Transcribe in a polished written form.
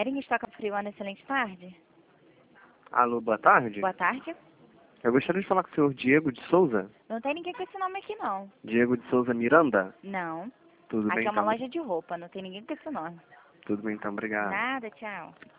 Ering Estoca Frio, uma excelente tarde. Alô, boa tarde. Boa tarde. Eu gostaria de falar com o senhor Diego de Souza. Não tem ninguém com esse nome aqui, não. Diego de Souza Miranda? Não. Tudo Aqui bem, é uma então. loja de roupa, não tem ninguém com esse nome. Tudo bem, então. Obrigado. Nada, tchau.